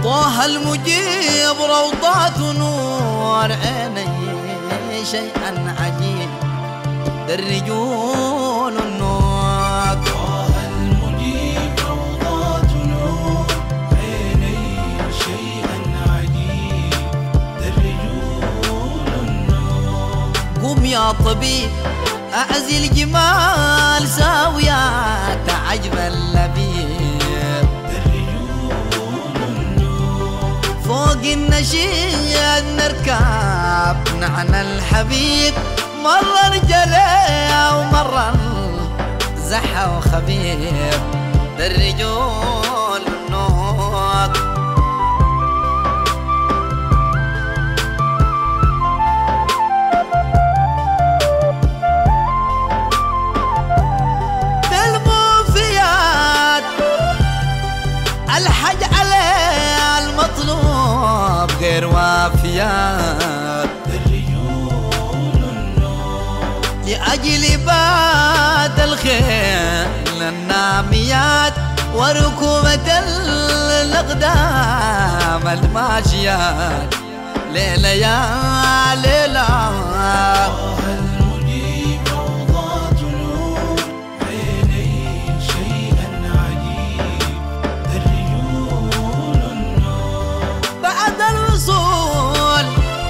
طه المجيب روضات نور عيني شيئا عجيب الرجول النور. طه المجيب روضات نور عيني شيئا عجيب الرجول النور. قم يا طبيب أعزل جمال ساويات عجب اللبيب الرجول النور. فوق النشيد نركب نعنى الحبيب مرة الجلي ومرة زحى وخبيب الرجول النور. الحج عليه المطلوب غير وافيات الرجول النور. لأجل باد الخيل الناميات وركوبة الأقدام الماشيات ليلة يا ليلة. طه المجيب روضات نور عيني شيئا عجيب الرجول النور. بعد الوصول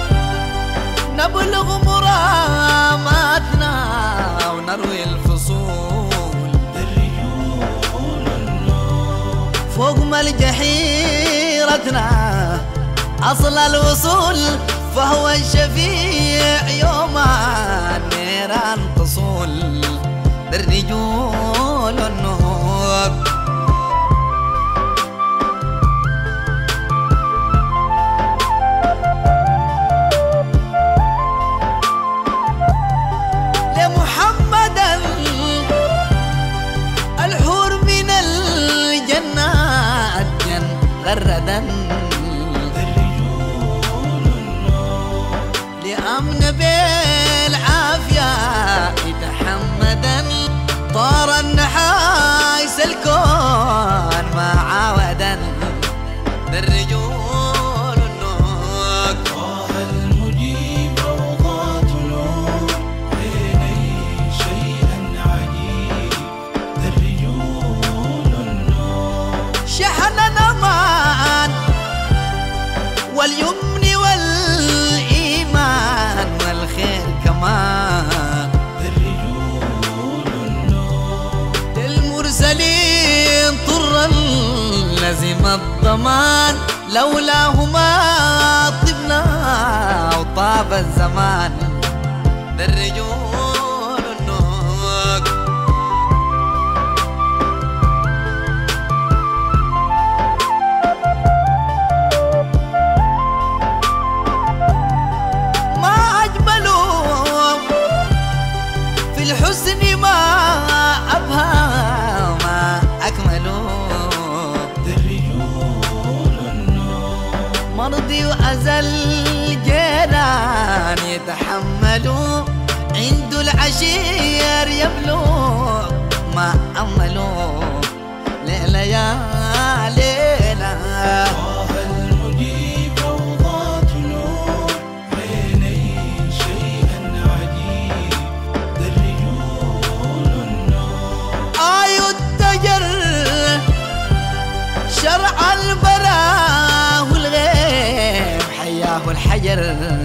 نبلغ مراماتنا ونروي الفصول الرجول النور. فوق ملجأ حيرتنا أصل الوصول فهو الشفيع يوم النيران تصول الرجول النور. لمحمدا الحور من الجنات غردا لأمن بالعافية يتحمدا طار النحاس الكون ما عاودا الرجول النور. طه المجيب روضات نور عيني شيئا عجيب الرجول النور. شحن الأمان واليمن والإيمان والخير كمان الرجول النور. للمرسلين طرا لزم الضمان لولاهما طبنا وطاب الزمان الرجول النور. ما أجملوا في الحسن ما أبهى ما أكملوا الرجول النور. مرضي وأزل جيران يتحملوا عند العشير يبلغ ما أملوا ليلة يا ليلة. طه المجيب روضات نور عيني شيئا عجيب الرجول النور. آي التجر شرع البراه والغيب حياه الحجر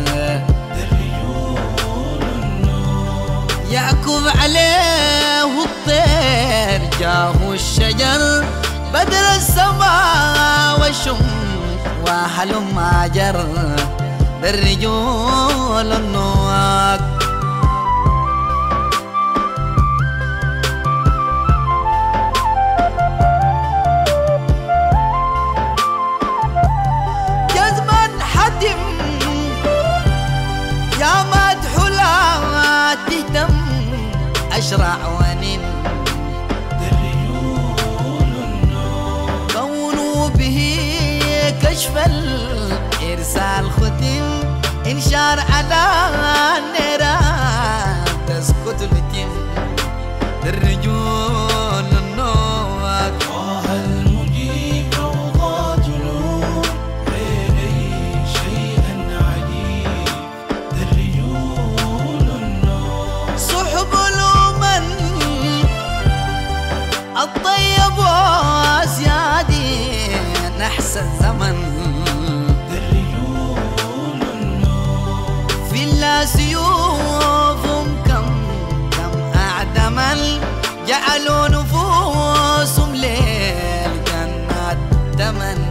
الرجول النور. يعكب عليه الطير جاه الشجر بدر السماء والشم واهل ما جر الرجول النور. جزما حتم يا مدح لا تهتم أشرع ونن الرجول النور. كونوا به كشف الإرسال ختم انشار على النيران تسكت التم الرجول النور. طه المجيب روضات نور الطيب واسيادي نحس الزمن الرجول النور في الله سيوفهم كم أعدمل جعلوا نفوسهم للجنات تمن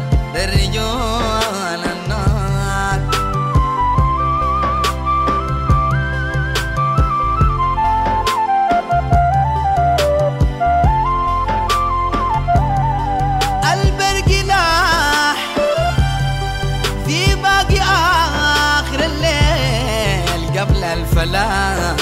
الرجال النار البرق لاح في باقي آخر الليل قبل الفلاح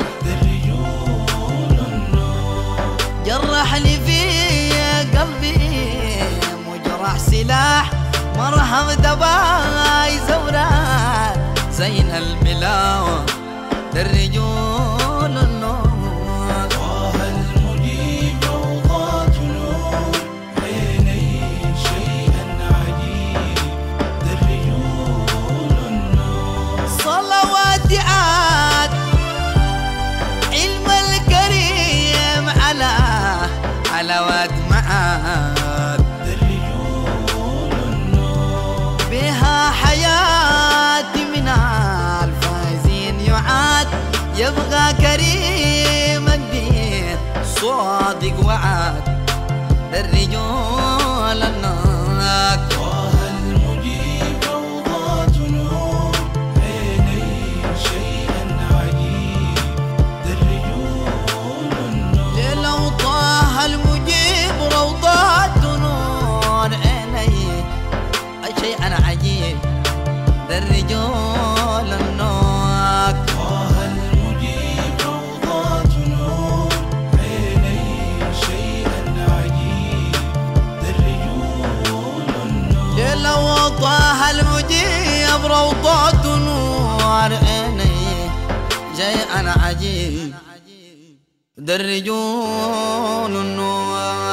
الرجول النور جرحني في قلبي مجرح سلاح مرهم دباي زورات زين الملاوة الرجول النور طه المجيب روضات نور عيني شيئا عجيب الرجول النور صلوات عاد علم الكريم على واد معاد الرجول النور بها حياتي من الفايزين يعاد يبغى كريم الدين صادق وعاد الرجال الناك طه المجيب روضات نور عيني شيئا عجيب الرجول النور لو طه المجيب روضات نور عيني شيئا عجيب الرجال الناك طه المجيب روضات نور عيني شيئا عجيب الرجول النور لو طه المجيب روضات نور عيني شيئا عجيب الرجال النور